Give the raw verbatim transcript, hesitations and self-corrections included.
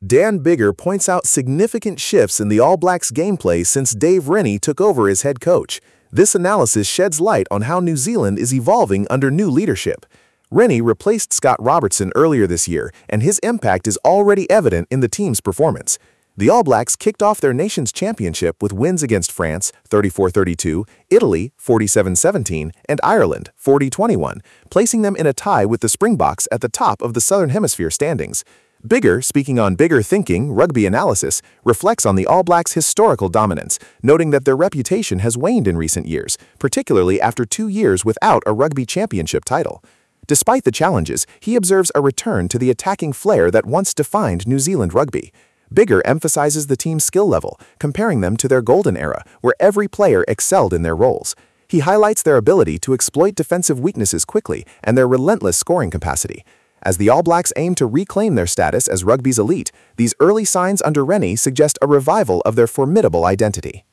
Dan Biggar points out significant shifts in the All Blacks' gameplay since Dave Rennie took over as head coach. This analysis sheds light on how New Zealand is evolving under new leadership. Rennie replaced Scott Robertson earlier this year, and his impact is already evident in the team's performance. The All Blacks kicked off their nation's championship with wins against France, thirty-four thirty-two, Italy, forty-seven seventeen, and Ireland, forty twenty-one, placing them in a tie with the Springboks at the top of the Southern Hemisphere standings. Biggar, speaking on Biggar Thinking, Rugby Analysis, reflects on the All Blacks' historical dominance, noting that their reputation has waned in recent years, particularly after two years without a rugby championship title. Despite the challenges, he observes a return to the attacking flair that once defined New Zealand rugby. Biggar emphasizes the team's skill level, comparing them to their golden era, where every player excelled in their roles. He highlights their ability to exploit defensive weaknesses quickly and their relentless scoring capacity. As the All Blacks aim to reclaim their status as rugby's elite, these early signs under Rennie suggest a revival of their formidable identity.